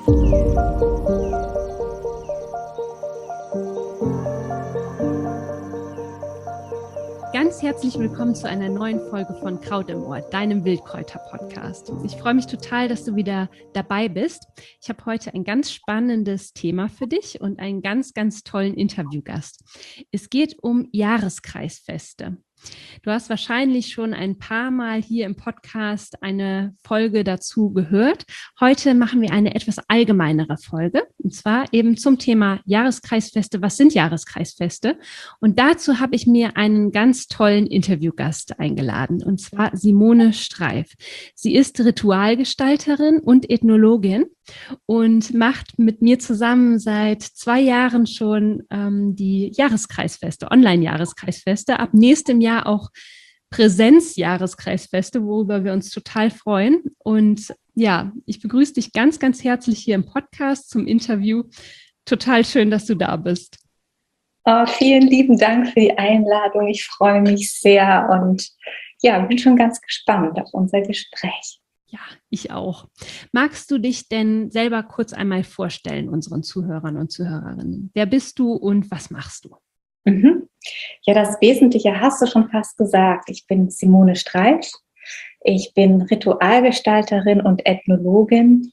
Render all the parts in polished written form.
Ganz herzlich willkommen zu einer neuen Folge von Kraut im Ohr, deinem Wildkräuter-Podcast. Ich freue mich total, dass du wieder dabei bist. Ich habe heute ein ganz spannendes Thema für dich und einen ganz, ganz tollen Interviewgast. Es geht um Jahreskreisfeste. Du hast wahrscheinlich schon ein paar Mal hier im Podcast eine Folge dazu gehört. Heute machen wir eine etwas allgemeinere Folge, und zwar eben zum Thema Jahreskreisfeste. Was sind Jahreskreisfeste? Und dazu habe ich mir einen ganz tollen Interviewgast eingeladen, und zwar Simone Streif. Sie ist Ritualgestalterin und Ethnologin und macht mit mir zusammen seit 2 Jahren schon die Jahreskreisfeste, Online-Jahreskreisfeste, ab nächstem Jahr auch Präsenz-Jahreskreisfeste, worüber wir uns total freuen. Und ja, ich begrüße dich ganz, ganz herzlich hier im Podcast zum Interview. Total schön, dass du da bist. Oh, vielen lieben Dank für die Einladung. Ich freue mich sehr und ja, bin schon ganz gespannt auf unser Gespräch. Ja, ich auch. Magst du dich denn selber kurz einmal vorstellen, unseren Zuhörern und Zuhörerinnen? Wer bist du und was machst du? Ja, das Wesentliche hast du schon fast gesagt. Ich bin Simone Streif. Ich bin Ritualgestalterin und Ethnologin.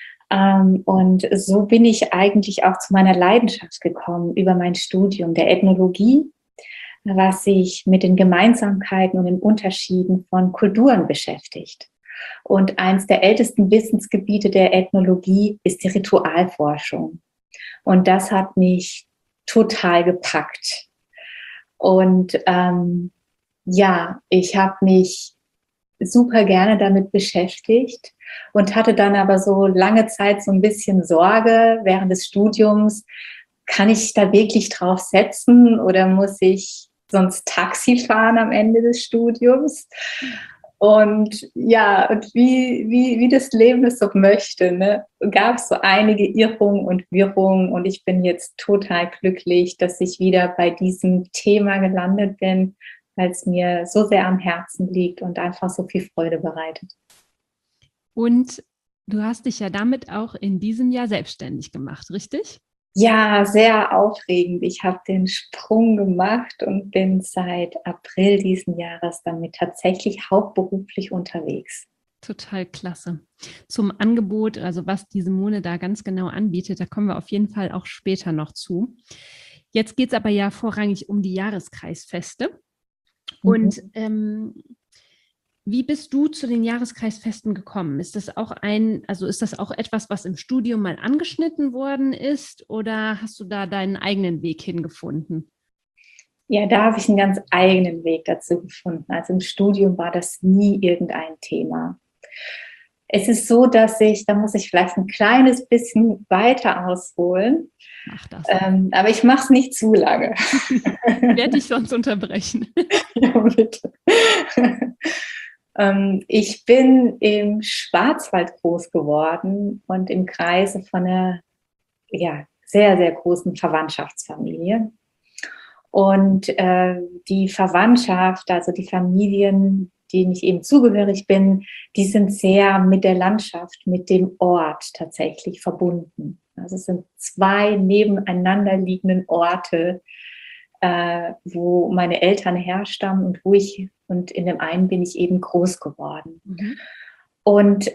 Und so bin ich eigentlich auch zu meiner Leidenschaft gekommen über mein Studium der Ethnologie, was sich mit den Gemeinsamkeiten und den Unterschieden von Kulturen beschäftigt. Und eines der ältesten Wissensgebiete der Ethnologie ist die Ritualforschung. Und das hat mich total gepackt. Und ja, ich habe mich super gerne damit beschäftigt und hatte dann aber so lange Zeit so ein bisschen Sorge während des Studiums, kann ich da wirklich drauf setzen oder muss ich sonst Taxi fahren am Ende des Studiums? Und ja, und wie das Leben es so möchte, ne, gab es so einige Irrungen und Wirrungen und ich bin jetzt total glücklich, dass ich wieder bei diesem Thema gelandet bin, weil es mir so sehr am Herzen liegt und einfach so viel Freude bereitet. Und du hast dich ja damit auch in diesem Jahr selbstständig gemacht, richtig? Ja, sehr aufregend. Ich habe den Sprung gemacht und bin seit April diesen Jahres damit tatsächlich hauptberuflich unterwegs. Total klasse. Zum Angebot, also was die Simone da ganz genau anbietet, da kommen wir auf jeden Fall auch später noch zu. Jetzt geht es aber ja vorrangig um die Jahreskreisfeste. Und wie bist du zu den Jahreskreisfesten gekommen? Ist das auch etwas, was im Studium mal angeschnitten worden ist, oder hast du da deinen eigenen Weg hingefunden? Ja, da habe ich einen ganz eigenen Weg dazu gefunden. Also im Studium war das nie irgendein Thema. Es ist so, da muss ich vielleicht ein kleines bisschen weiter ausholen. Mach das. Aber ich mache es nicht zu lange. Werde ich sonst unterbrechen. Ja, bitte. Ich bin im Schwarzwald groß geworden und im Kreise von einer sehr, sehr großen Verwandtschaftsfamilie. Und die Verwandtschaft, also die Familien, denen ich eben zugehörig bin, die sind sehr mit der Landschaft, mit dem Ort tatsächlich verbunden. Also es sind 2 nebeneinander liegenden Orte, wo meine Eltern herstammen und in dem einen bin ich eben groß geworden. Und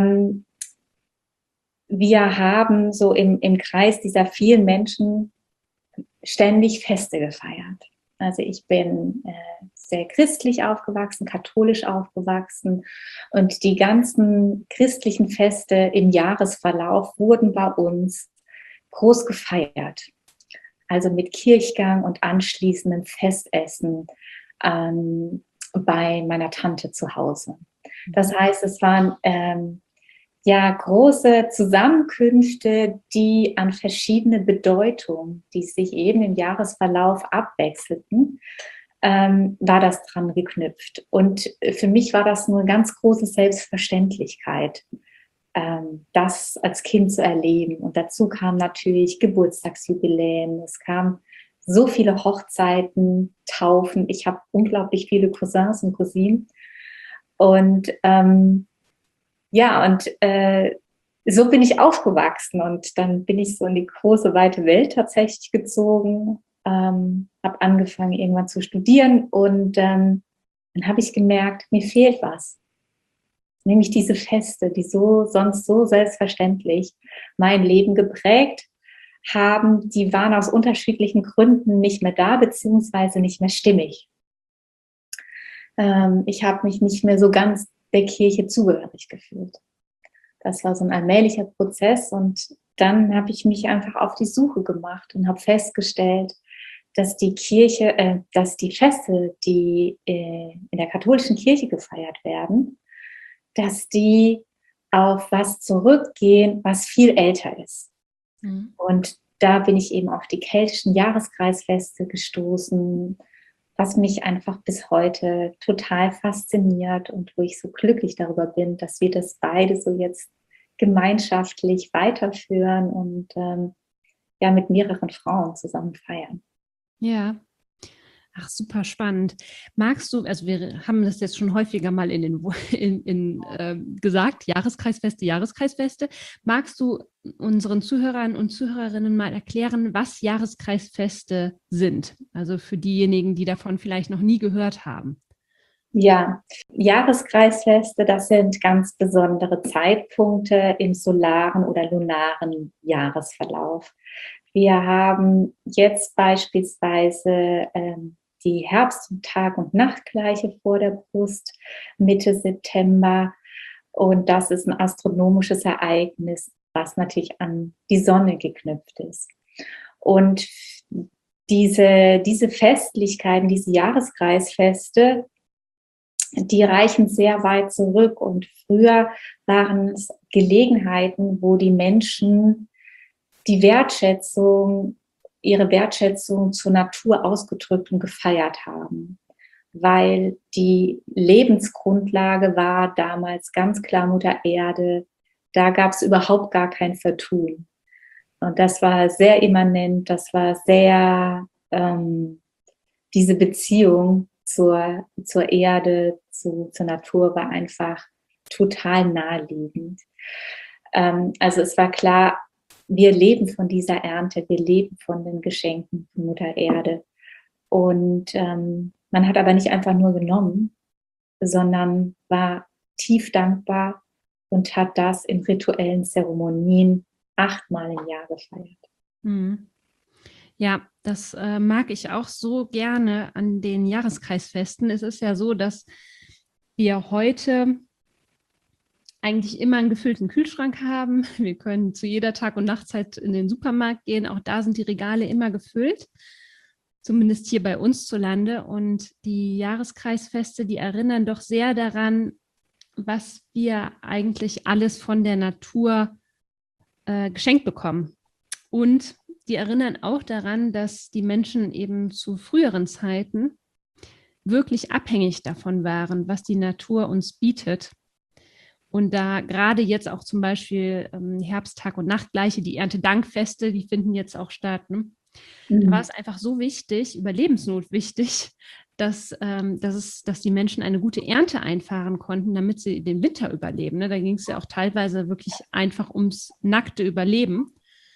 wir haben so im Kreis dieser vielen Menschen ständig Feste gefeiert. Also ich bin sehr christlich aufgewachsen, katholisch aufgewachsen und die ganzen christlichen Feste im Jahresverlauf wurden bei uns groß gefeiert. Also mit Kirchgang und anschließendem Festessen bei meiner Tante zu Hause. Das heißt, es waren große Zusammenkünfte, die an verschiedene Bedeutungen, die sich eben im Jahresverlauf abwechselten, war das dran geknüpft. Und für mich war das eine ganz große Selbstverständlichkeit, das als Kind zu erleben. Und dazu kamen natürlich Geburtstagsjubiläen, es kamen so viele Hochzeiten, Taufen. Ich habe unglaublich viele Cousins und Cousinen. Und so bin ich aufgewachsen und dann bin ich so in die große, weite Welt tatsächlich gezogen, habe angefangen irgendwann zu studieren und dann habe ich gemerkt, mir fehlt was. Nämlich diese Feste, die sonst so selbstverständlich mein Leben geprägt haben, die waren aus unterschiedlichen Gründen nicht mehr da, beziehungsweise nicht mehr stimmig. Ich habe mich nicht mehr so ganz der Kirche zugehörig gefühlt. Das war so ein allmählicher Prozess und dann habe ich mich einfach auf die Suche gemacht und habe festgestellt, dass die Feste, die in der katholischen Kirche gefeiert werden, dass die auf was zurückgehen, was viel älter ist. Mhm. Und da bin ich eben auf die keltischen Jahreskreisfeste gestoßen, was mich einfach bis heute total fasziniert und wo ich so glücklich darüber bin, dass wir das beide so jetzt gemeinschaftlich weiterführen und ja mit mehreren Frauen zusammen feiern. Ja. Ach, super spannend. Magst du, also wir haben das jetzt schon häufiger mal gesagt, Jahreskreisfeste. Magst du unseren Zuhörern und Zuhörerinnen mal erklären, was Jahreskreisfeste sind? Also für diejenigen, die davon vielleicht noch nie gehört haben. Ja, Jahreskreisfeste, das sind ganz besondere Zeitpunkte im solaren oder lunaren Jahresverlauf. Wir haben jetzt beispielsweise die Herbst- und Tag- und Nachtgleiche vor der Brust, Mitte September. Und das ist ein astronomisches Ereignis, was natürlich an die Sonne geknüpft ist. Und diese Festlichkeiten, diese Jahreskreisfeste, die reichen sehr weit zurück. Und früher waren es Gelegenheiten, wo die Menschen ihre Wertschätzung zur Natur ausgedrückt und gefeiert haben. Weil die Lebensgrundlage war damals ganz klar Mutter Erde. Da gab es überhaupt gar kein Vertun. Und das war sehr immanent, das war sehr diese Beziehung zur Erde, zur Natur war einfach total naheliegend. Also es war klar, wir leben von dieser Ernte, wir leben von den Geschenken von Mutter Erde. Und man hat aber nicht einfach nur genommen, sondern war tief dankbar und hat das in rituellen Zeremonien 8-mal im Jahr gefeiert. Mhm. Ja, das mag ich auch so gerne an den Jahreskreisfesten. Es ist ja so, dass wir heute eigentlich immer einen gefüllten Kühlschrank haben. Wir können zu jeder Tag- und Nachtzeit in den Supermarkt gehen. Auch da sind die Regale immer gefüllt, zumindest hier bei uns zu Lande. Und die Jahreskreisfeste, die erinnern doch sehr daran, was wir eigentlich alles von der Natur geschenkt bekommen. Und die erinnern auch daran, dass die Menschen eben zu früheren Zeiten wirklich abhängig davon waren, was die Natur uns bietet. Und da gerade jetzt auch zum Beispiel Herbsttag- und Nachtgleiche, die Erntedankfeste, die finden jetzt auch statt. Ne? Da war es einfach so wichtig, überlebensnotwichtig, dass die Menschen eine gute Ernte einfahren konnten, damit sie den Winter überleben. Ne? Da ging es ja auch teilweise wirklich einfach ums nackte Überleben.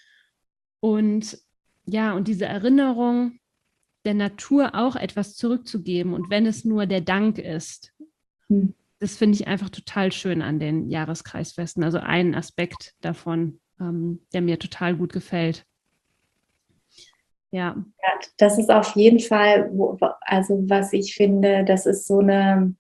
Und ja, und diese Erinnerung, der Natur auch etwas zurückzugeben und wenn es nur der Dank ist, das finde ich einfach total schön an den Jahreskreisfesten. Also ein Aspekt davon, der mir total gut gefällt. Ja. Ja, das ist auf jeden Fall, also was ich finde, das ist so ein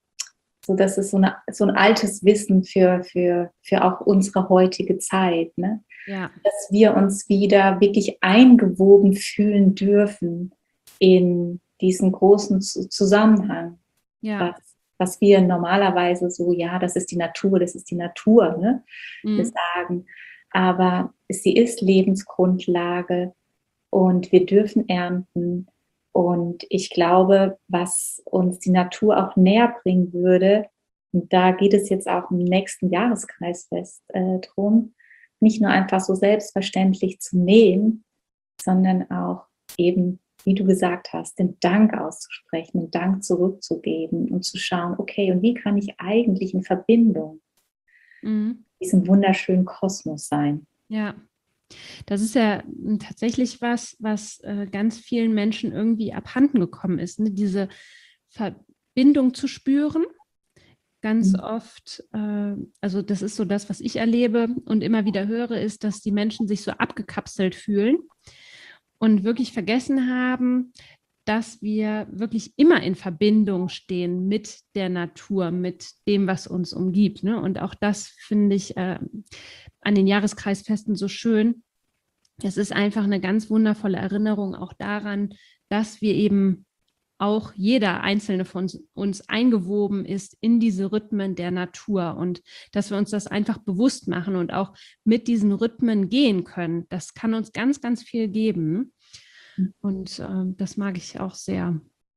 altes Wissen für auch unsere heutige Zeit, ne? Ja. Dass wir uns wieder wirklich eingewoben fühlen dürfen in diesen großen Zusammenhang. Ja. Was wir normalerweise so, ja, das ist die Natur, ne? Wir sagen. Aber sie ist Lebensgrundlage und wir dürfen ernten. Und ich glaube, was uns die Natur auch näher bringen würde, und da geht es jetzt auch im nächsten Jahreskreisfest drum, nicht nur einfach so selbstverständlich zu nehmen, sondern auch eben, wie du gesagt hast, den Dank auszusprechen, den Dank zurückzugeben und zu schauen, okay, und wie kann ich eigentlich in Verbindung diesem wunderschönen Kosmos sein. Ja, das ist ja tatsächlich was ganz vielen Menschen irgendwie abhanden gekommen ist, ne? Diese Verbindung zu spüren. Ganz oft, also das ist so das, was ich erlebe und immer wieder höre, ist, dass die Menschen sich so abgekapselt fühlen und wirklich vergessen haben, dass wir wirklich immer in Verbindung stehen mit der Natur, mit dem, was uns umgibt. Ne? Und auch das finde ich an den Jahreskreisfesten so schön. Es ist einfach eine ganz wundervolle Erinnerung auch daran, dass wir eben auch jeder einzelne von uns eingewoben ist in diese Rhythmen der Natur und dass wir uns das einfach bewusst machen und auch mit diesen Rhythmen gehen können. Das kann uns ganz, ganz viel geben und das mag ich auch sehr.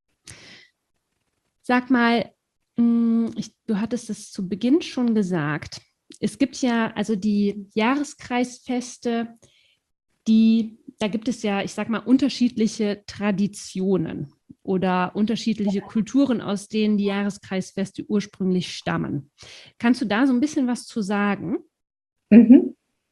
Sag mal, du hattest es zu Beginn schon gesagt. Es gibt ja also die Jahreskreisfeste, da gibt es ja, ich sag mal, unterschiedliche Traditionen oder unterschiedliche Kulturen, aus denen die Jahreskreisfeste ursprünglich stammen. Kannst du da so ein bisschen was zu sagen? Mhm.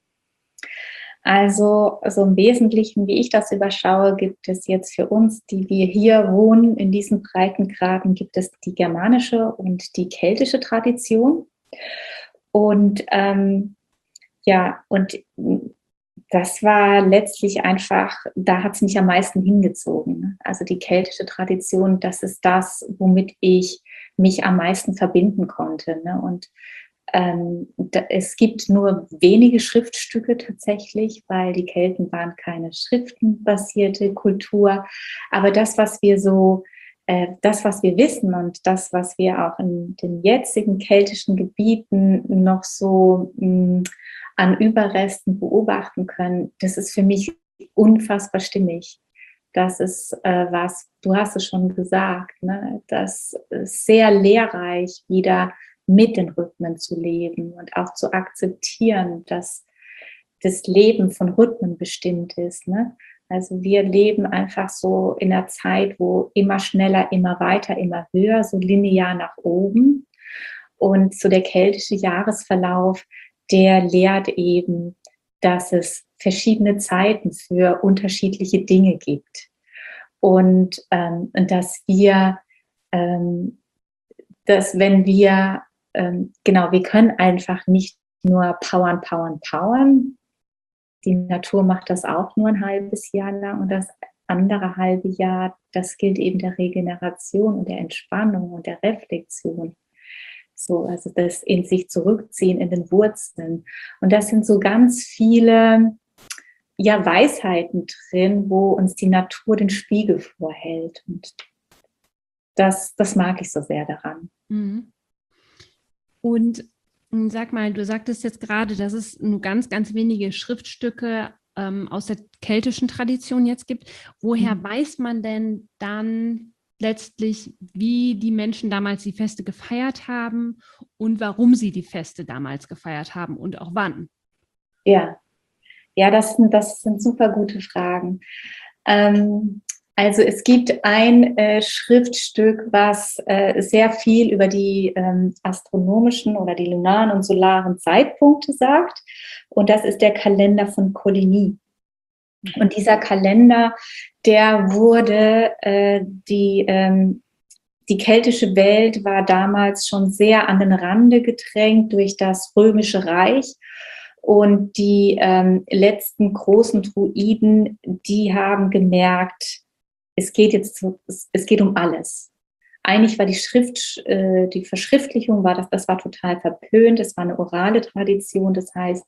Also so im Wesentlichen, wie ich das überschaue, gibt es jetzt für uns, die wir hier wohnen, in diesen Breitengraden, gibt es die germanische und die keltische Tradition. Und ja, und das war letztlich einfach, da hat es mich am meisten hingezogen. Also die keltische Tradition, das ist das, womit ich mich am meisten verbinden konnte. Ne? Und es gibt nur wenige Schriftstücke tatsächlich, weil die Kelten waren keine schriftenbasierte Kultur. Aber das, was wir das, was wir wissen und das, was wir auch in den jetzigen keltischen Gebieten noch so an Überresten beobachten können, das ist für mich unfassbar stimmig. Das ist was, du hast es schon gesagt, ne? Das ist sehr lehrreich, wieder mit den Rhythmen zu leben und auch zu akzeptieren, dass das Leben von Rhythmen bestimmt ist. Ne? Also wir leben einfach so in einer Zeit, wo immer schneller, immer weiter, immer höher, so linear nach oben. Und so der keltische Jahresverlauf, der lehrt eben, dass es verschiedene Zeiten für unterschiedliche Dinge gibt. Und dass dass wenn wir, genau, wir können einfach nicht nur powern. Die Natur macht das auch nur ein halbes Jahr lang und das andere halbe Jahr, das gilt eben der Regeneration und der Entspannung und der Reflexion. So, also das in sich zurückziehen, in den Wurzeln. Und das sind so ganz viele Weisheiten drin, wo uns die Natur den Spiegel vorhält. Und das mag ich so sehr daran. Mhm. Und sag mal, du sagtest jetzt gerade, dass es nur ganz, ganz wenige Schriftstücke aus der keltischen Tradition jetzt gibt. Woher weiß man denn dann letztlich, wie die Menschen damals die Feste gefeiert haben und warum sie die Feste damals gefeiert haben und auch wann? Ja, das sind super gute Fragen. Also es gibt ein Schriftstück, was sehr viel über die astronomischen oder die lunaren und solaren Zeitpunkte sagt. Und das ist der Kalender von Coligny. Und dieser Kalender, der wurde, die keltische Welt war damals schon sehr an den Rande gedrängt durch das Römische Reich. Und die letzten großen Druiden, die haben gemerkt, es geht um alles. Eigentlich war die Verschriftlichung das war total verpönt. Es war eine orale Tradition. Das heißt,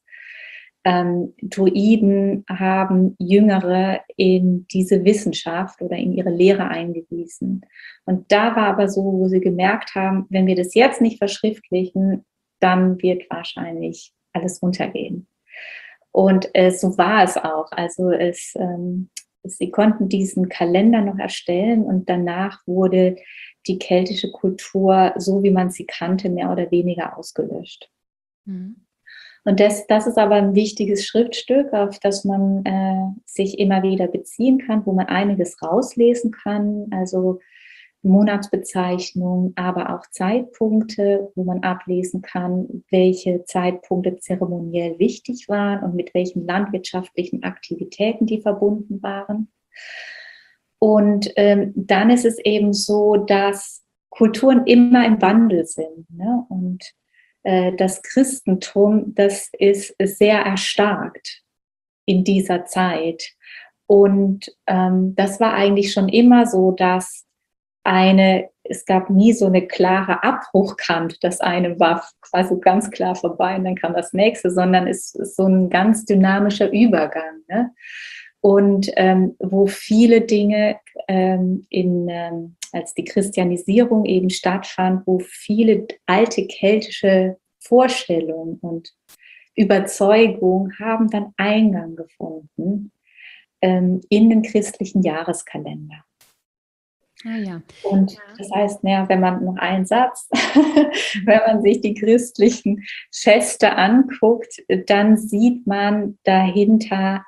Druiden haben Jüngere in diese Wissenschaft oder in ihre Lehre eingewiesen. Und da war aber so, wo sie gemerkt haben, wenn wir das jetzt nicht verschriftlichen, dann wird wahrscheinlich alles runtergehen. Und so war es auch. Also sie konnten diesen Kalender noch erstellen und danach wurde die keltische Kultur, so wie man sie kannte, mehr oder weniger ausgelöscht. Mhm. Und das ist aber ein wichtiges Schriftstück, auf das man sich immer wieder beziehen kann, wo man einiges rauslesen kann. Also Monatsbezeichnungen, aber auch Zeitpunkte, wo man ablesen kann, welche Zeitpunkte zeremoniell wichtig waren und mit welchen landwirtschaftlichen Aktivitäten die verbunden waren. Und dann ist es eben so, dass Kulturen immer im Wandel sind, ne? Und das Christentum, das ist sehr erstarkt in dieser Zeit. Und das war eigentlich schon immer so, dass es gab nie so eine klare Abbruchkante, das eine war quasi ganz klar vorbei und dann kam das nächste, sondern es ist so ein ganz dynamischer Übergang, ne? Und wo viele Dinge als die Christianisierung eben stattfand, wo viele alte keltische Vorstellungen und Überzeugungen haben dann Eingang gefunden in den christlichen Jahreskalender. Ah, ja. Und das heißt, wenn man noch einen Satz, wenn man sich die christlichen Feste anguckt, dann sieht man dahinter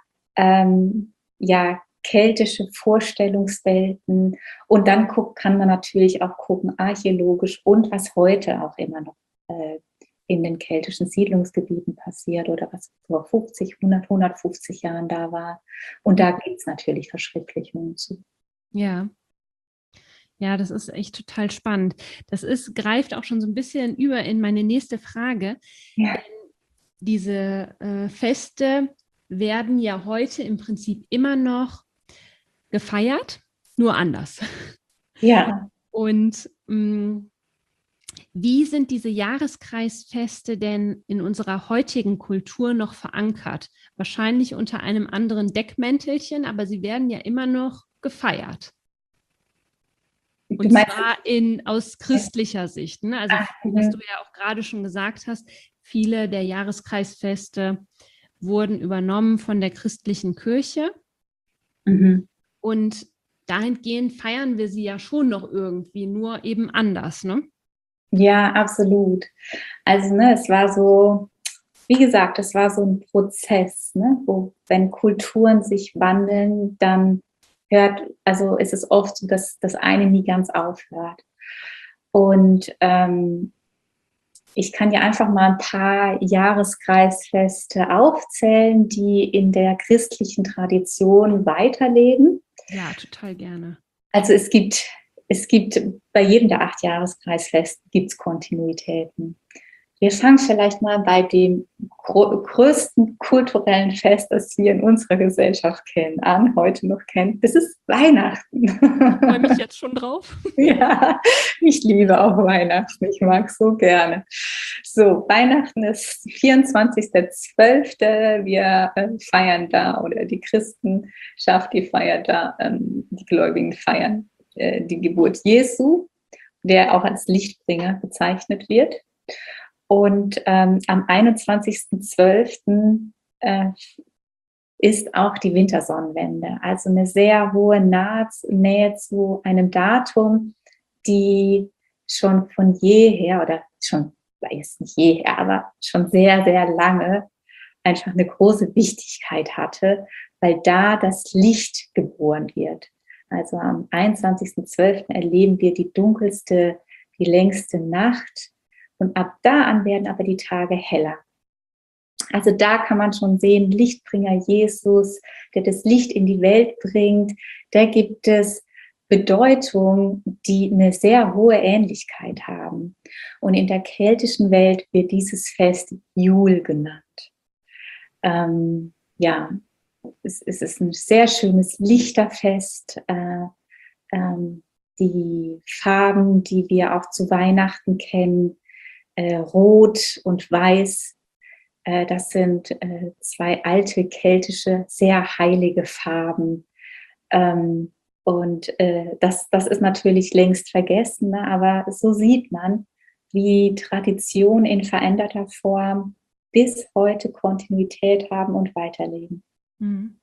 keltische Vorstellungswelten und dann kann man natürlich auch gucken, archäologisch und was heute auch immer noch in den keltischen Siedlungsgebieten passiert oder was vor 50, 100, 150 Jahren da war. Und da gibt es natürlich Verschriftlichungen zu. Ja. Ja, das ist echt total spannend. Greift auch schon so ein bisschen über in meine nächste Frage. Ja. Denn diese Feste werden ja heute im Prinzip immer noch gefeiert, nur anders. Ja. Und wie sind diese Jahreskreisfeste denn in unserer heutigen Kultur noch verankert? Wahrscheinlich unter einem anderen Deckmäntelchen, aber sie werden ja immer noch gefeiert. Und zwar aus christlicher Sicht. Ne? Also, was du ja auch gerade schon gesagt hast, viele der Jahreskreisfeste wurden übernommen von der christlichen Kirche. Mhm. Und dahingehend feiern wir sie ja schon noch irgendwie, nur eben anders, ne? Ja, absolut. Also, es war so, wie gesagt, es war so ein Prozess, ne? Wo, wenn Kulturen sich wandeln, dann ist es oft so, dass das eine nie ganz aufhört. Und ich kann ja einfach mal ein paar Jahreskreisfeste aufzählen, die in der christlichen Tradition weiterleben. Ja, total gerne. Also es gibt bei jedem der 8 Jahreskreisfeste gibt's Kontinuitäten. Wir fangen vielleicht mal bei dem größten kulturellen Fest, das wir in unserer Gesellschaft kennen, heute noch kennen. Das ist Weihnachten. Ich freue mich jetzt schon drauf. Ja, ich liebe auch Weihnachten. Ich mag es so gerne. So, Weihnachten ist 24.12. Wir feiern da, oder die Christenschaft, die feiert da, die Gläubigen feiern die Geburt Jesu, der auch als Lichtbringer bezeichnet wird. Und am 21.12. Ist auch die Wintersonnenwende, also eine sehr hohe Nähe zu einem Datum, die schon von jeher, oder schon, weiß nicht jeher, aber schon sehr, sehr lange einfach eine große Wichtigkeit hatte, weil da das Licht geboren wird. Also am 21.12. erleben wir die dunkelste, die längste Nacht. Und ab da an werden aber die Tage heller. Also da kann man schon sehen, Lichtbringer Jesus, der das Licht in die Welt bringt, da gibt es Bedeutungen, die eine sehr hohe Ähnlichkeit haben. Und in der keltischen Welt wird dieses Fest Jul genannt. Es ist ein sehr schönes Lichterfest. Die Farben, die wir auch zu Weihnachten kennen, Rot und Weiß, das sind 2 alte keltische, sehr heilige Farben. Das ist natürlich längst vergessen, ne? Aber so sieht man, wie Tradition in veränderter Form bis heute Kontinuität haben und weiterleben. Mhm.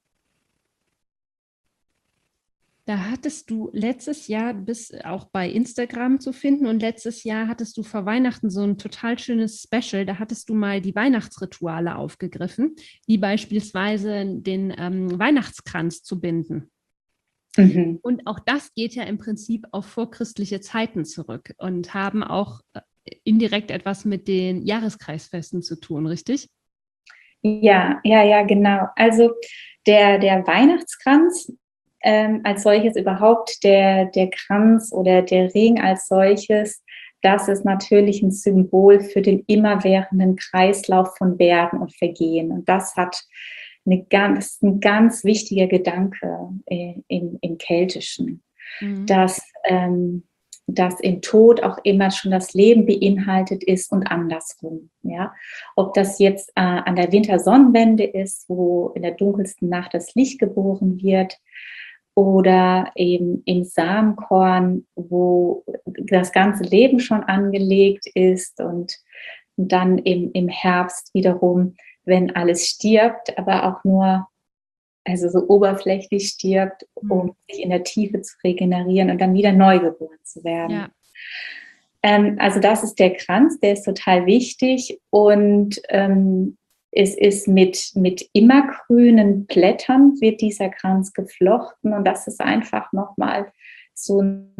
Da hattest du letztes Jahr, bist auch bei Instagram zu finden, und letztes Jahr hattest du vor Weihnachten so ein total schönes Special. Da hattest du mal die Weihnachtsrituale aufgegriffen, wie beispielsweise den Weihnachtskranz zu binden. Mhm. Und auch das geht ja im Prinzip auf vorchristliche Zeiten zurück und haben auch indirekt etwas mit den Jahreskreisfesten zu tun, richtig? Ja, genau. Also der Weihnachtskranz als solches, überhaupt der Kranz oder der Ring als solches, das ist natürlich ein Symbol für den immerwährenden Kreislauf von Werden und Vergehen. Und das hat ein ganz wichtiger Gedanke im Keltischen, Mhm. dass, dass im Tod auch immer schon das Leben beinhaltet ist und andersrum. Ja? Ob das jetzt an der Wintersonnenwende ist, wo in der dunkelsten Nacht das Licht geboren wird, oder eben im Samenkorn, wo das ganze Leben schon angelegt ist, und dann im Herbst wiederum, wenn alles stirbt, aber auch nur, also so oberflächlich stirbt, um sich in der Tiefe zu regenerieren und dann wieder neu geboren zu werden. Ja. Also das ist der Kranz, der ist total wichtig, und es ist mit immergrünen Blättern wird dieser Kranz geflochten, und das ist einfach nochmal so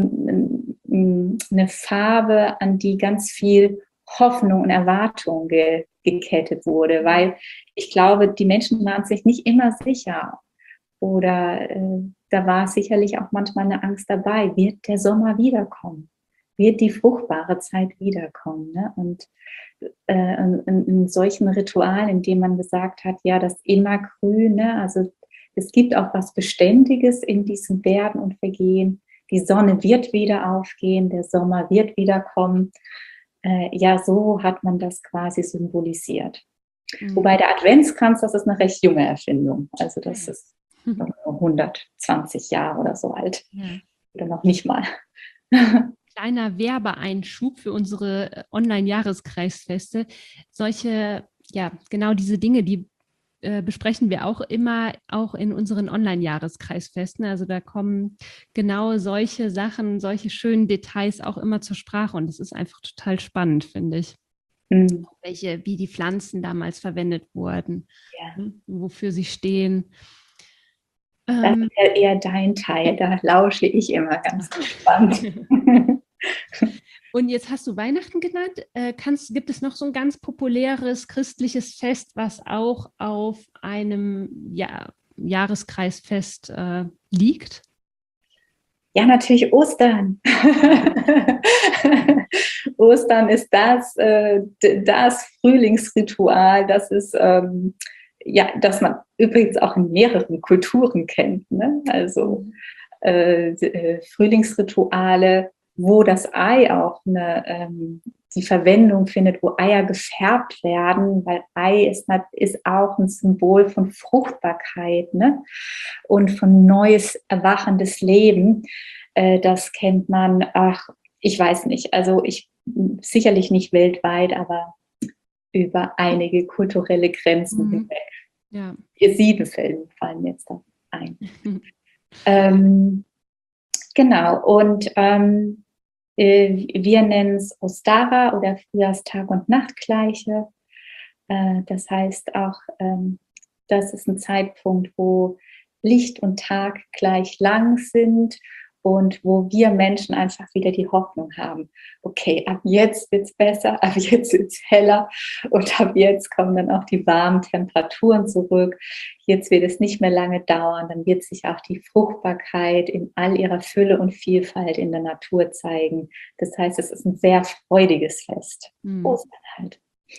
eine Farbe, an die ganz viel Hoffnung und Erwartung gekettet wurde, weil ich glaube, die Menschen waren sich nicht immer sicher, oder da war sicherlich auch manchmal eine Angst dabei, wird der Sommer wiederkommen? Wird die fruchtbare Zeit wiederkommen? Ne? Und in solchen Ritualen, in denen man gesagt hat, ja, das Immergrüne, also es gibt auch was Beständiges in diesem Werden und Vergehen. Die Sonne wird wieder aufgehen, der Sommer wird wiederkommen. Ja, so hat man das quasi symbolisiert. Wobei der Adventskranz, das ist eine recht junge Erfindung. Also das ist 120 Jahre oder so alt. Ja. Oder noch nicht mal. Kleiner Werbeeinschub für unsere Online-Jahreskreisfeste. Solche, ja, genau diese Dinge, die besprechen wir auch immer, auch in unseren Online-Jahreskreisfesten. Also da kommen genau solche Sachen, solche schönen Details auch immer zur Sprache. Und das ist einfach total spannend, finde ich. Mhm. Wie die Pflanzen damals verwendet wurden, Ja. wofür sie stehen. Das ist ja eher dein Teil, da lausche ich immer ganz gespannt. Und jetzt hast du Weihnachten genannt. Gibt es noch so ein ganz populäres christliches Fest, was auch auf einem Jahreskreisfest liegt? Ja, natürlich Ostern. Ostern ist das Frühlingsritual, das man übrigens auch in mehreren Kulturen kennt. Ne? Also Frühlingsrituale, wo das Ei auch die Verwendung findet, wo Eier gefärbt werden, weil Ei ist auch ein Symbol von Fruchtbarkeit, ne? Und von neues, erwachendes Leben. Das kennt man, ich weiß nicht, also sicherlich nicht weltweit, aber über einige kulturelle Grenzen hinweg. Ja. 7 fallen mir jetzt da ein. Genau, und wir nennen es Ostara oder Frühjahrstag- und Nachtgleiche. Das heißt auch, das ist ein Zeitpunkt, wo Licht und Tag gleich lang sind und wo wir Menschen einfach wieder die Hoffnung haben, okay, ab jetzt wird es besser, ab jetzt wird es heller, und ab jetzt kommen dann auch die warmen Temperaturen zurück. Jetzt wird es nicht mehr lange dauern, dann wird sich auch die Fruchtbarkeit in all ihrer Fülle und Vielfalt in der Natur zeigen. Das heißt, es ist ein sehr freudiges Fest. Ostern halt.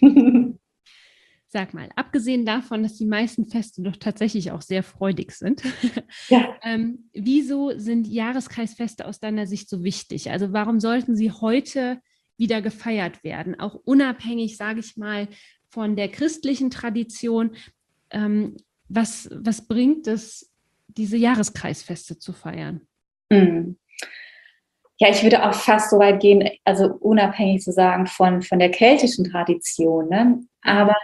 Sag mal, abgesehen davon, dass die meisten Feste doch tatsächlich auch sehr freudig sind, Ja. Wieso sind Jahreskreisfeste aus deiner Sicht so wichtig? Also warum sollten sie heute wieder gefeiert werden? Auch unabhängig, sage ich mal, von der christlichen Tradition. Was bringt es, diese Jahreskreisfeste zu feiern? Ja, ich würde auch fast so weit gehen, also unabhängig zu sagen von der keltischen Tradition. Ne? Aber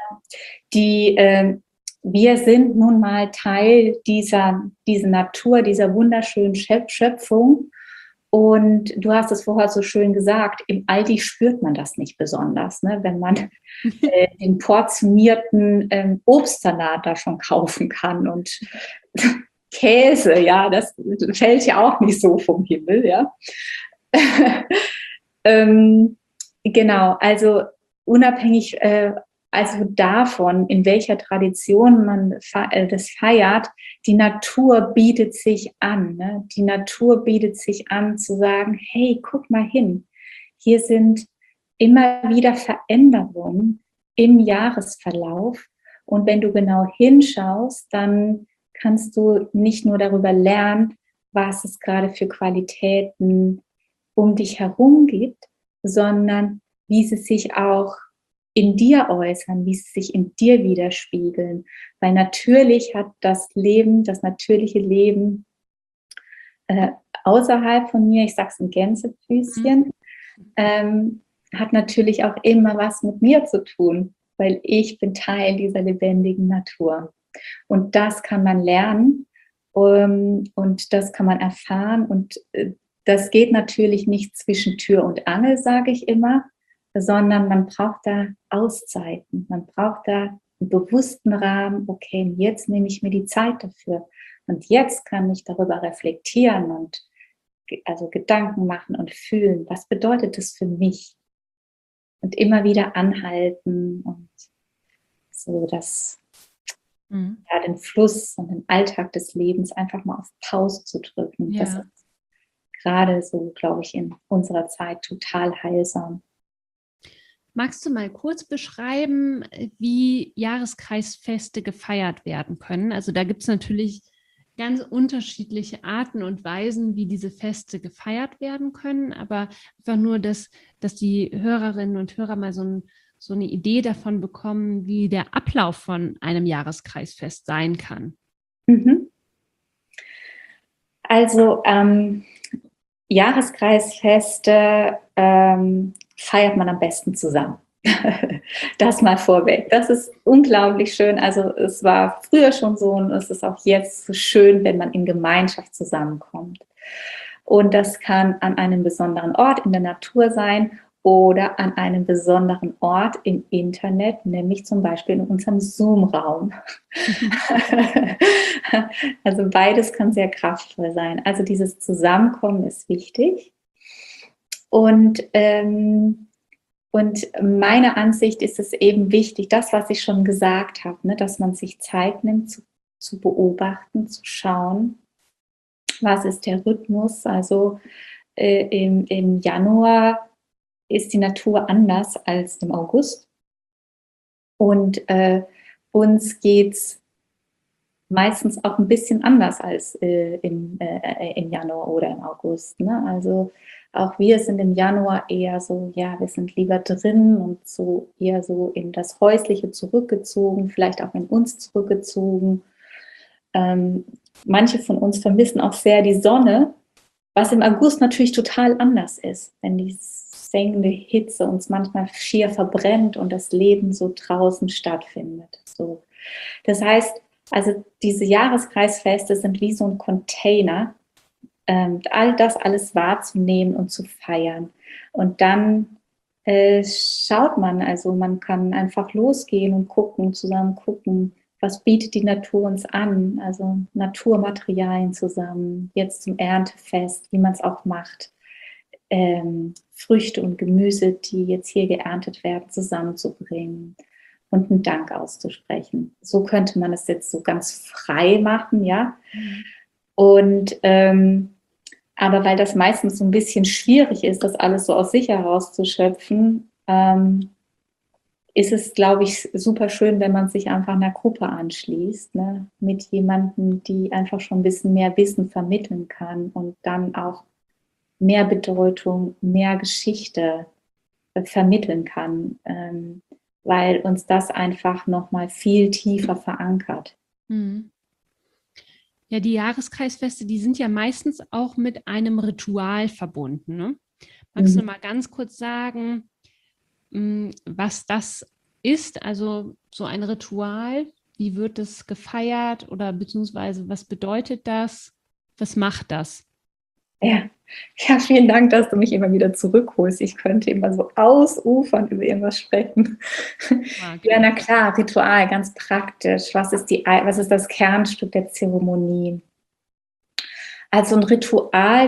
wir sind nun mal Teil dieser Natur, dieser wunderschönen Schöpfung. Und du hast es vorher so schön gesagt, im Aldi spürt man das nicht besonders, ne? Wenn man den portionierten Obstsalat da schon kaufen kann. Und Käse, ja, das fällt ja auch nicht so vom Himmel, ja. Genau, also unabhängig also davon, in welcher Tradition man das feiert, die Natur bietet sich an. Ne? Die Natur bietet sich an zu sagen, hey, guck mal hin, hier sind immer wieder Veränderungen im Jahresverlauf. Und wenn du genau hinschaust, dann kannst du nicht nur darüber lernen, was es gerade für Qualitäten um dich herum gibt, sondern wie sie sich auch in dir äußern, wie sie sich in dir widerspiegeln. Weil natürlich hat das Leben, das natürliche Leben außerhalb von mir, ich sag's in Gänsefüßchen, hat natürlich auch immer was mit mir zu tun, weil ich bin Teil dieser lebendigen Natur. Und das kann man lernen und das kann man erfahren. Und das geht natürlich nicht zwischen Tür und Angel, sage ich immer, sondern man braucht da Auszeiten. Man braucht da einen bewussten Rahmen. Okay, jetzt nehme ich mir die Zeit dafür. Und jetzt kann ich darüber reflektieren und also Gedanken machen und fühlen. Was bedeutet das für mich? Und immer wieder anhalten und so das ja, den Fluss und den Alltag des Lebens einfach mal auf Pause zu drücken. Ja. Das ist gerade so, glaube ich, in unserer Zeit total heilsam. Magst du mal kurz beschreiben, wie Jahreskreisfeste gefeiert werden können? Also da gibt es natürlich ganz unterschiedliche Arten und Weisen, wie diese Feste gefeiert werden können, aber einfach nur, dass die Hörerinnen und Hörer mal so eine Idee davon bekommen, wie der Ablauf von einem Jahreskreisfest sein kann. Also Jahreskreisfeste feiert man am besten zusammen. Das mal vorweg. Das ist unglaublich schön. Also es war früher schon so und es ist auch jetzt so schön, wenn man in Gemeinschaft zusammenkommt. Und das kann an einem besonderen Ort in der Natur sein oder an einem besonderen Ort im Internet, nämlich zum Beispiel in unserem Zoom-Raum. Also beides kann sehr kraftvoll sein. Also dieses Zusammenkommen ist wichtig. Und meiner Ansicht ist es eben wichtig, das, was ich schon gesagt habe, ne, dass man sich Zeit nimmt, zu beobachten, zu schauen, was ist der Rhythmus. Also im Januar ist die Natur anders als im August. Und uns geht es meistens auch ein bisschen anders als im Januar oder im August. Ne? Also auch wir sind im Januar eher so, ja, wir sind lieber drin und so eher so in das Häusliche zurückgezogen, vielleicht auch in uns zurückgezogen. Manche von uns vermissen auch sehr die Sonne, was im August natürlich total anders ist, wenn die sengende Hitze uns manchmal schier verbrennt und das Leben so draußen stattfindet. So. Das heißt, also diese Jahreskreisfeste sind wie so ein Container, all das alles wahrzunehmen und zu feiern. Und dann schaut man, also man kann einfach losgehen und gucken, zusammen gucken, was bietet die Natur uns an, also Naturmaterialien zusammen, jetzt zum Erntefest, wie man es auch macht, Früchte und Gemüse, die jetzt hier geerntet werden, zusammenzubringen und einen Dank auszusprechen. So könnte man es jetzt so ganz frei machen, ja. Und aber weil das meistens so ein bisschen schwierig ist, das alles so aus sich herauszuschöpfen, ist es, glaube ich, super schön, wenn man sich einfach einer Gruppe anschließt, ne, mit jemandem, die einfach schon ein bisschen mehr Wissen vermitteln kann und dann auch mehr Bedeutung, mehr Geschichte vermitteln kann, weil uns das einfach nochmal viel tiefer verankert. Ja, die Jahreskreisfeste, die sind ja meistens auch mit einem Ritual verbunden. Ne? Magst du mal ganz kurz sagen, was das ist? Also so ein Ritual, wie wird es gefeiert oder beziehungsweise was bedeutet das? Was macht das? Ja, vielen Dank, dass du mich immer wieder zurückholst. Ich könnte immer so ausufern über irgendwas sprechen. Okay. Ja, na klar, Ritual, ganz praktisch. Was ist das Kernstück der Zeremonie? Also ein Ritual,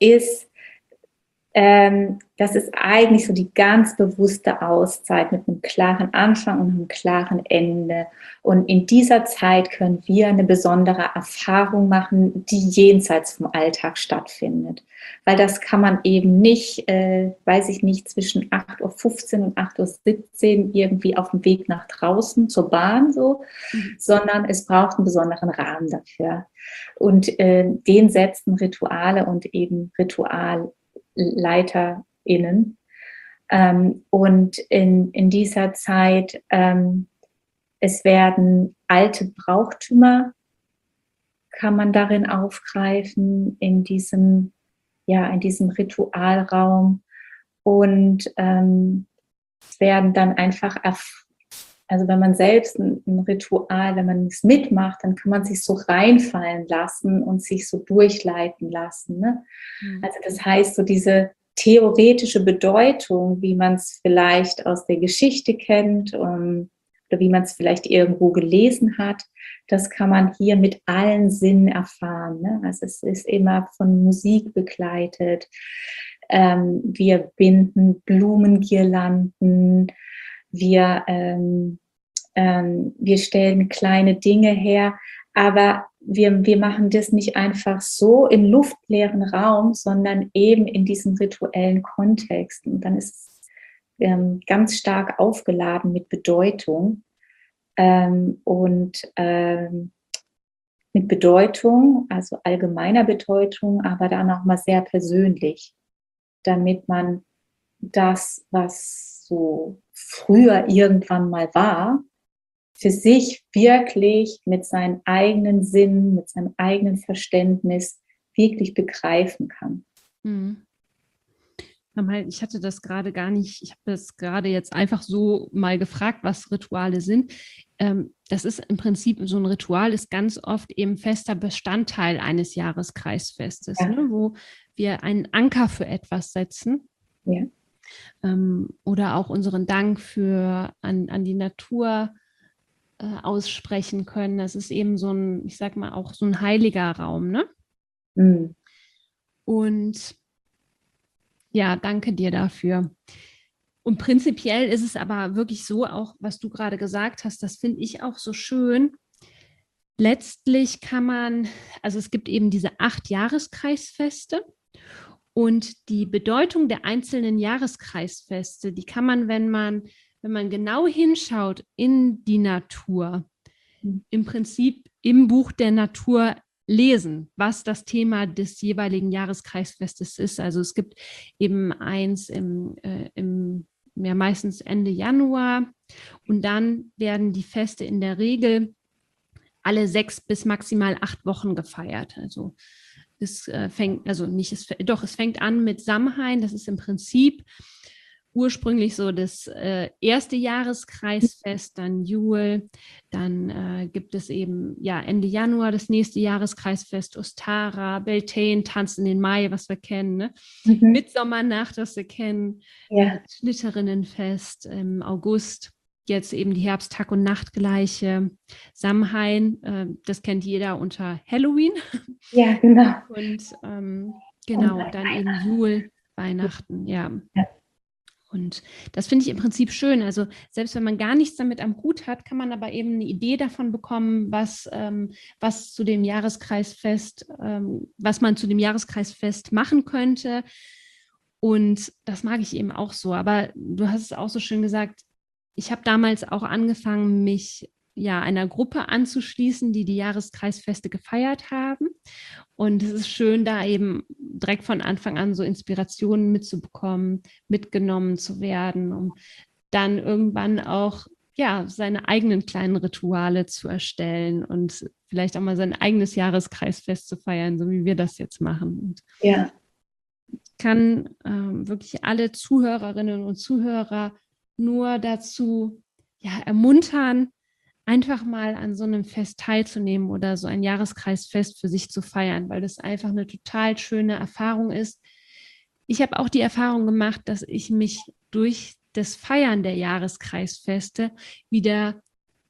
das ist eigentlich so die ganz bewusste Auszeit mit einem klaren Anfang und einem klaren Ende. Und in dieser Zeit können wir eine besondere Erfahrung machen, die jenseits vom Alltag stattfindet. Weil das kann man eben nicht, weiß ich nicht, zwischen 8:15 Uhr und 8:17 Uhr irgendwie auf dem Weg nach draußen zur Bahn so, sondern es braucht einen besonderen Rahmen dafür. Und den setzen Rituale und eben RitualleiterInnen. Und in dieser Zeit, es werden alte Brauchtümer, kann man darin aufgreifen, in diesem Ritualraum. Und es werden dann einfach, also wenn man selbst ein Ritual, wenn man es mitmacht, dann kann man sich so reinfallen lassen und sich so durchleiten lassen. Ne? Also das heißt, so diese theoretische Bedeutung, wie man es vielleicht aus der Geschichte kennt oder wie man es vielleicht irgendwo gelesen hat, das kann man hier mit allen Sinnen erfahren. Ne? Also es ist immer von Musik begleitet. Wir binden Blumengirlanden, wir stellen kleine Dinge her, aber wir machen das nicht einfach so im luftleeren Raum, sondern eben in diesem rituellen Kontext. Und dann ist es ganz stark aufgeladen mit Bedeutung mit Bedeutung, also allgemeiner Bedeutung, aber dann auch mal sehr persönlich, damit man das, was so früher irgendwann mal war, für sich wirklich mit seinen eigenen Sinnen, mit seinem eigenen Verständnis wirklich begreifen kann. Ich hatte das gerade gar nicht, ich habe das gerade jetzt einfach so mal gefragt, was Rituale sind. Das ist im Prinzip, so ein Ritual ist ganz oft eben fester Bestandteil eines Jahreskreisfestes, Ja. Ne, wo wir einen Anker für etwas setzen. Ja. Oder auch unseren Dank an die Natur aussprechen können. Das ist eben so ein, ich sag mal, auch so ein heiliger Raum, ne? Und ja, danke dir dafür. Und prinzipiell ist es aber wirklich so, auch was du gerade gesagt hast, das finde ich auch so schön. Letztlich kann man, also es gibt eben diese 8 Jahreskreisfeste und die Bedeutung der einzelnen Jahreskreisfeste, die kann man, wenn man genau hinschaut in die Natur, im Prinzip im Buch der Natur lesen, was das Thema des jeweiligen Jahreskreisfestes ist. Also es gibt eben eins meistens Ende Januar und dann werden die Feste in der Regel alle 6 bis maximal 8 Wochen gefeiert. Also es fängt an mit Samhain, das ist im Prinzip ursprünglich so das erste Jahreskreisfest, dann Jul, dann gibt es eben Ende Januar das nächste Jahreskreisfest, Ostara, Beltane, Tanz in den Mai, was wir kennen, ne? Mitsommernacht, was wir kennen, Schlitterinnenfest im August, jetzt eben die Herbst-Tag- und Nachtgleiche, Samhain, das kennt jeder unter Halloween. Ja, genau. Und genau, dann eben Jul, Weihnachten, ja. Und das finde ich im Prinzip schön. Also selbst wenn man gar nichts damit am Hut hat, kann man aber eben eine Idee davon bekommen, was zu dem Jahreskreisfest, was man zu dem Jahreskreisfest machen könnte. Und das mag ich eben auch so. Aber du hast es auch so schön gesagt, ich habe damals auch angefangen, mich einer Gruppe anzuschließen, die Jahreskreisfeste gefeiert haben. Und es ist schön, da eben direkt von Anfang an so Inspirationen mitzubekommen, mitgenommen zu werden, um dann irgendwann auch seine eigenen kleinen Rituale zu erstellen und vielleicht auch mal sein eigenes Jahreskreisfest zu feiern, so wie wir das jetzt machen. Und ich kann wirklich alle Zuhörerinnen und Zuhörer nur dazu ermuntern, einfach mal an so einem Fest teilzunehmen oder so ein Jahreskreisfest für sich zu feiern, weil das einfach eine total schöne Erfahrung ist. Ich habe auch die Erfahrung gemacht, dass ich mich durch das Feiern der Jahreskreisfeste wieder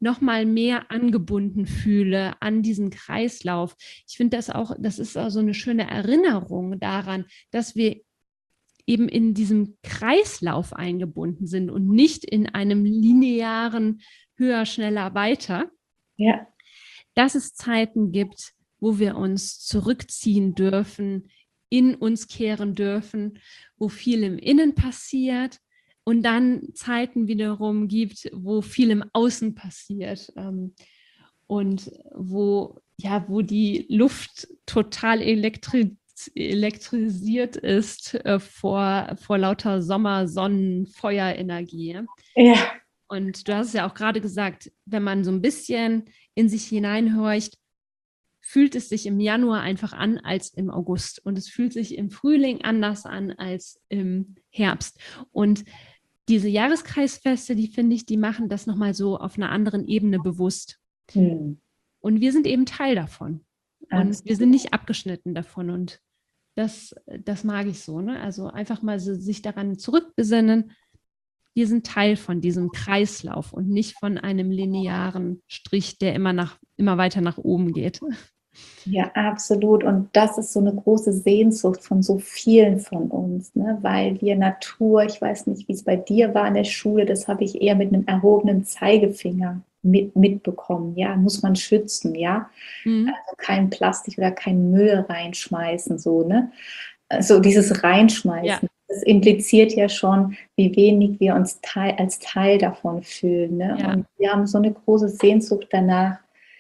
nochmal mehr angebunden fühle an diesen Kreislauf. Ich finde das ist auch so eine schöne Erinnerung daran, dass wir eben in diesem Kreislauf eingebunden sind und nicht in einem linearen höher, schneller, weiter. Ja. Dass es Zeiten gibt, wo wir uns zurückziehen dürfen, in uns kehren dürfen, wo viel im Innen passiert und dann Zeiten wiederum gibt, wo viel im Außen passiert und wo die Luft total elektrisiert ist vor lauter Sommer-, Sonnen-, Feuerenergie. Ja. Und du hast es ja auch gerade gesagt, wenn man so ein bisschen in sich hineinhorcht, fühlt es sich im Januar einfach an als im August. Und es fühlt sich im Frühling anders an als im Herbst. Und diese Jahreskreisfeste, die finde ich, die machen das nochmal so auf einer anderen Ebene bewusst. Und wir sind eben Teil davon. Und wir sind nicht abgeschnitten davon. Und das mag ich so. Ne? Also einfach mal so sich daran zurückbesinnen, wir sind Teil von diesem Kreislauf und nicht von einem linearen Strich, der immer weiter nach oben geht. Ja, absolut. Und das ist so eine große Sehnsucht von so vielen von uns, ne? Weil wir Natur, ich weiß nicht, wie es bei dir war in der Schule, das habe ich eher mit einem erhobenen Zeigefinger mitbekommen. Ja, muss man schützen, ja. Also kein Plastik oder kein Müll reinschmeißen, so, ne? So dieses Reinschmeißen. Ja. Das impliziert ja schon, wie wenig wir uns als Teil davon fühlen. Ne? Ja. Und wir haben so eine große Sehnsucht danach,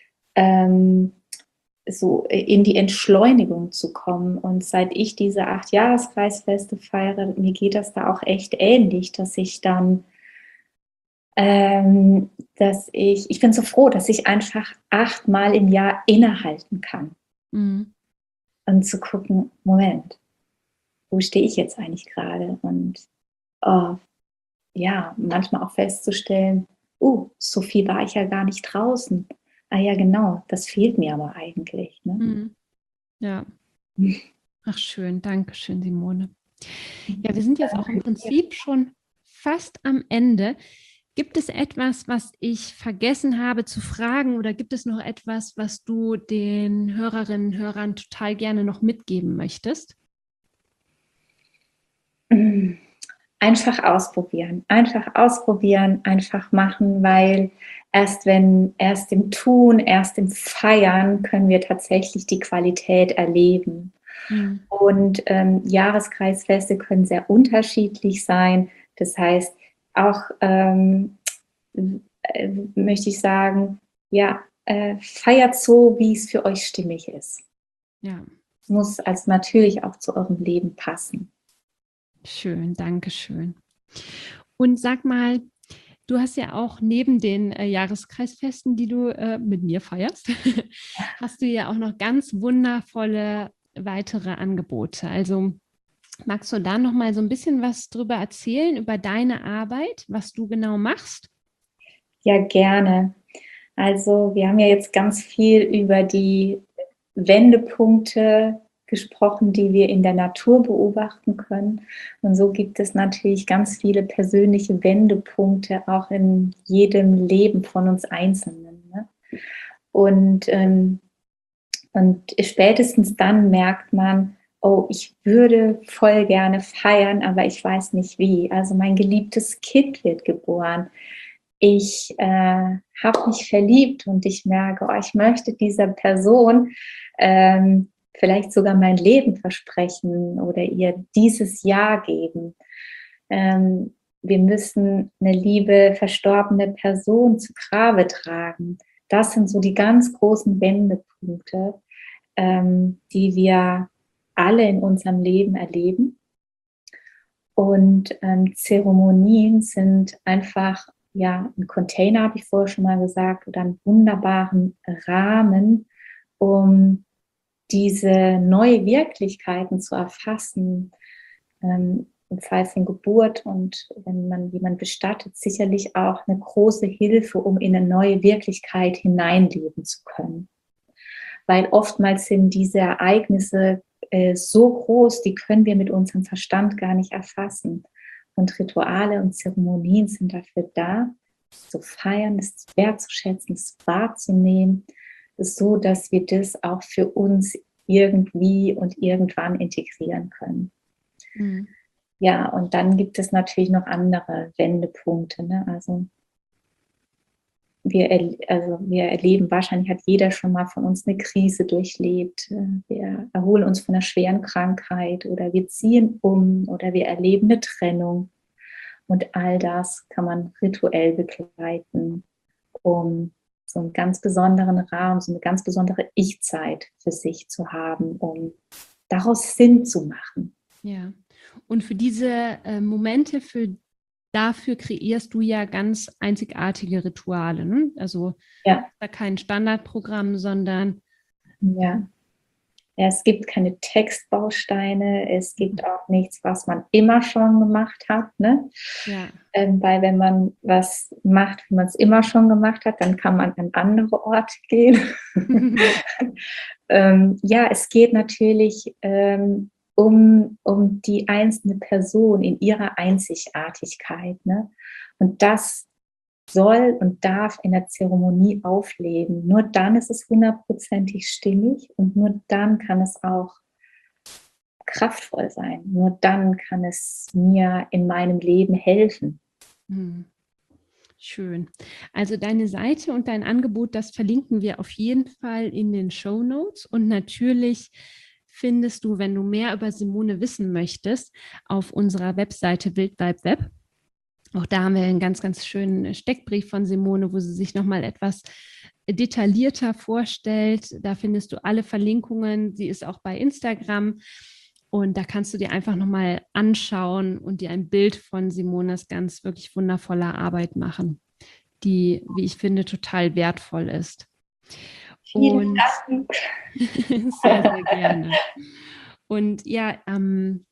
so in die Entschleunigung zu kommen. Und seit ich diese 8 Jahreskreisfeste feiere, mir geht das da auch echt ähnlich, dass ich dann, ich bin so froh, dass ich einfach 8-mal im Jahr innehalten kann. Und zu gucken, Moment, wo stehe ich jetzt eigentlich gerade? Und manchmal auch festzustellen, so viel war ich ja gar nicht draußen. Ah ja, genau, das fehlt mir aber eigentlich. Ne? Ja. Ach schön, danke schön, Simone. Ja, wir sind jetzt auch im Prinzip schon fast am Ende. Gibt es etwas, was ich vergessen habe zu fragen, oder gibt es noch etwas, was du den Hörerinnen und Hörern total gerne noch mitgeben möchtest? Einfach ausprobieren, einfach machen, weil erst im Tun, erst im Feiern können wir tatsächlich die Qualität erleben. Und Jahreskreisfeste können sehr unterschiedlich sein. Das heißt, auch möchte ich sagen, feiert so, wie es für euch stimmig ist. Ja. Es muss also natürlich auch zu eurem Leben passen. Schön, danke schön. Und sag mal, du hast ja auch neben den Jahreskreisfesten, die du mit mir feierst, hast du ja auch noch ganz wundervolle weitere Angebote. Also magst du da noch mal so ein bisschen was drüber erzählen, über deine Arbeit, was du genau machst? Ja, gerne. Also wir haben ja jetzt ganz viel über die Wendepunkte gesprochen, die wir in der Natur beobachten können. Und so gibt es natürlich ganz viele persönliche Wendepunkte auch in jedem Leben von uns Einzelnen. Ne? Und spätestens dann merkt man, oh, ich würde voll gerne feiern, aber ich weiß nicht wie. Also mein geliebtes Kind wird geboren. Ich habe mich verliebt und ich merke, ich möchte dieser Person vielleicht sogar mein Leben versprechen oder ihr dieses Jahr geben. Wir müssen eine liebe, verstorbene Person zu Grabe tragen. Das sind so die ganz großen Wendepunkte, die wir alle in unserem Leben erleben. Und Zeremonien sind einfach ein Container, habe ich vorher schon mal gesagt, oder einen wunderbaren Rahmen, um diese neue Wirklichkeiten zu erfassen, im Fall von Geburt und wenn man jemanden bestattet, sicherlich auch eine große Hilfe, um in eine neue Wirklichkeit hineinleben zu können. Weil oftmals sind diese Ereignisse so groß, die können wir mit unserem Verstand gar nicht erfassen. Und Rituale und Zeremonien sind dafür da, zu feiern, es wertzuschätzen, es wahrzunehmen, so dass wir das auch für uns irgendwie und irgendwann integrieren können. Mhm. Ja, und dann gibt es natürlich noch andere Wendepunkte, ne? Also wir erleben, wahrscheinlich hat jeder schon mal von uns eine Krise durchlebt. Wir erholen uns von einer schweren Krankheit oder wir ziehen um oder wir erleben eine Trennung. Und all das kann man rituell begleiten, um so einen ganz besonderen Rahmen, so eine ganz besondere Ich-Zeit für sich zu haben, um daraus Sinn zu machen. Ja, und für diese Momente, dafür kreierst du ja ganz einzigartige Rituale, ne? Also ja. Da kein Standardprogramm, sondern ja, es gibt keine Textbausteine, es gibt auch nichts, was man immer schon gemacht hat, ne? Ja. Weil wenn man was macht, wie man es immer schon gemacht hat, dann kann man an andere Orte gehen. Ja, es geht natürlich um die einzelne Person in ihrer Einzigartigkeit, ne? Und das soll und darf in der Zeremonie aufleben. Nur dann ist es 100%ig stimmig und nur dann kann es auch kraftvoll sein. Nur dann kann es mir in meinem Leben helfen. Schön. Also deine Seite und dein Angebot, das verlinken wir auf jeden Fall in den Shownotes. Und natürlich findest du, wenn du mehr über Simone wissen möchtest, auf unserer Webseite Wild Vibe Web. Auch da haben wir einen ganz, ganz schönen Steckbrief von Simone, wo sie sich nochmal etwas detaillierter vorstellt. Da findest du alle Verlinkungen. Sie ist auch bei Instagram. Und da kannst du dir einfach nochmal anschauen und dir ein Bild von Simones ganz wirklich wundervoller Arbeit machen, die, wie ich finde, total wertvoll ist. Vielen Dank. Sehr, sehr gerne. Und ja, am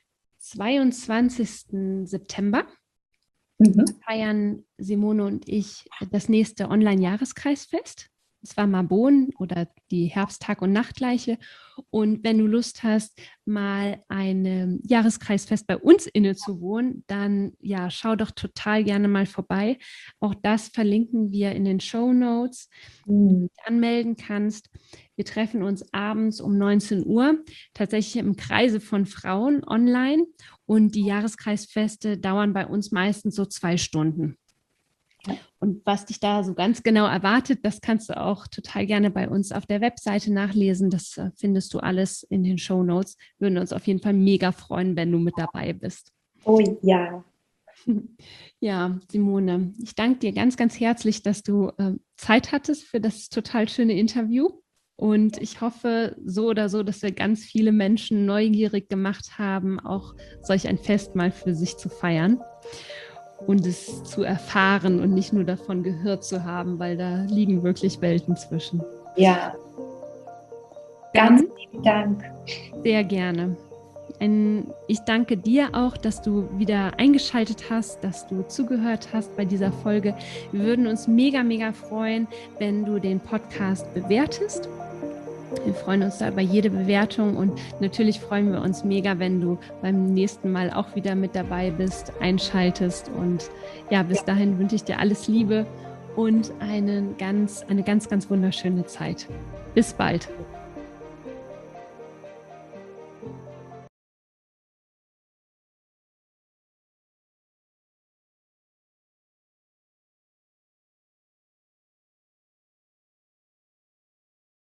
22. September feiern Simone und ich das nächste Online-Jahreskreisfest. Es war Mabon oder die Herbsttag- und Nachtgleiche. Und wenn du Lust hast, mal ein Jahreskreisfest bei uns innezuwohnen, dann ja, schau doch total gerne mal vorbei. Auch das verlinken wir in den Shownotes, wo du dich anmelden kannst. Wir treffen uns abends um 19 Uhr, tatsächlich im Kreise von Frauen online. Und die Jahreskreisfeste dauern bei uns meistens so 2 Stunden. Und was dich da so ganz genau erwartet, das kannst du auch total gerne bei uns auf der Webseite nachlesen. Das findest du alles in den Shownotes. Wir würden uns auf jeden Fall mega freuen, wenn du mit dabei bist. Oh ja. Ja, Simone, ich danke dir ganz, ganz herzlich, dass du Zeit hattest für das total schöne Interview. Und ich hoffe so oder so, dass wir ganz viele Menschen neugierig gemacht haben, auch solch ein Fest mal für sich zu feiern und es zu erfahren und nicht nur davon gehört zu haben, weil da liegen wirklich Welten zwischen. Ja. Ganz lieben Dank. Sehr gerne. Ich danke dir auch, dass du wieder eingeschaltet hast, dass du zugehört hast bei dieser Folge. Wir würden uns mega, mega freuen, wenn du den Podcast bewertest. Wir freuen uns da über jede Bewertung und natürlich freuen wir uns mega, wenn du beim nächsten Mal auch wieder mit dabei bist, einschaltest. Und ja, bis dahin wünsche ich dir alles Liebe und eine ganz, ganz wunderschöne Zeit. Bis bald.